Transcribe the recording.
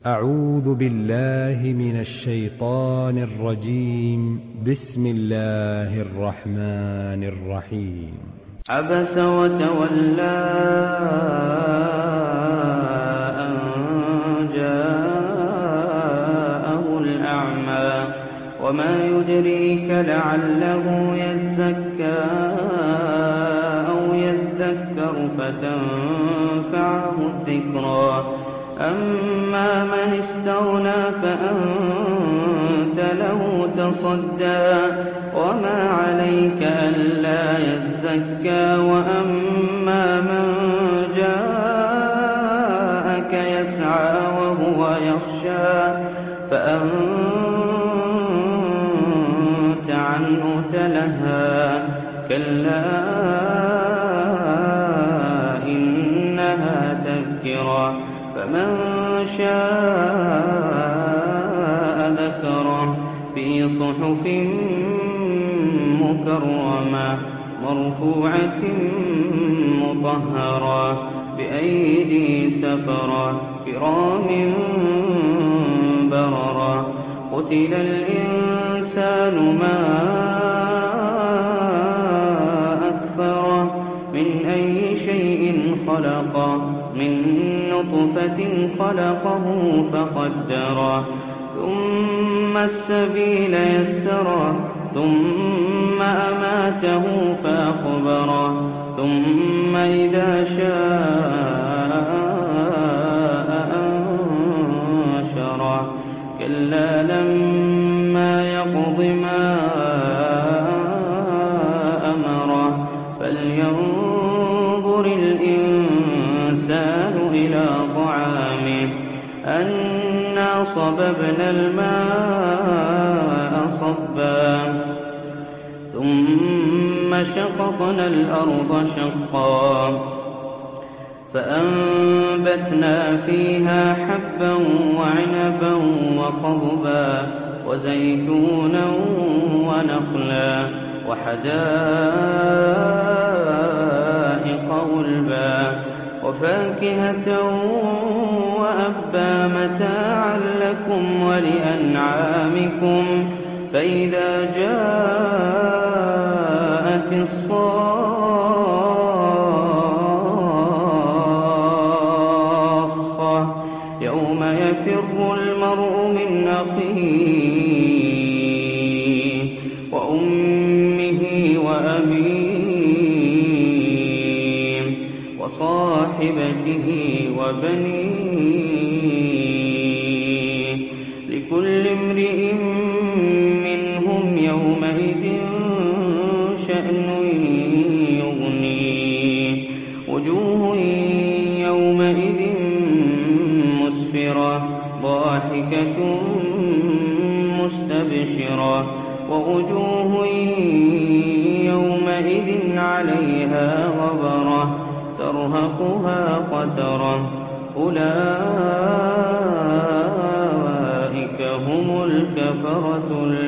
أعوذ بالله من الشيطان الرجيم. بسم الله الرحمن الرحيم. عبس وتولى أن جاءه الأعمى وما يدريك لعله يزكى أو يذكر فتنفعه الذكرى أما من استغنى فأنت له تصدى وما عليك ألا يزكى وأما من جاءك يسعى وهو يخشى فأنت عنه تلهى كلا إنها تذكرة فمن شاء ذكره في صحف مكرمة مرفوعة مطهرة بأيدي سفرة كرام بررة قتل الإنسان ما أكفره من أي شيء خلقه من نطفة خلقه فقدره ثم السبيل يسره ثم أماته فأقبره ثم إذا شاء أنشره كلا لما يقض ما أمره فلينظر الإنسان إلى طعامه أنا صببنا الماء صبا ثم شققنا الأرض شقا فأنبتنا فيها حبا وعنبا وقضبا وزيتونا ونخلا وحدائق غلبا وفاكهة وأبا متاعا لكم ولأنعامكم فإذا جاءت الصاخة يوم يفر المرء من أخيه وأمه وأبيه وصاحبته وبنيه لكل امرئ منهم يومئذ شأن يغنيه وجوه يومئذ مسفرة ضاحكة مستبشرة ووجوه يومئذ عليها غبرة ترهقها قترة أولئك هم الكفرة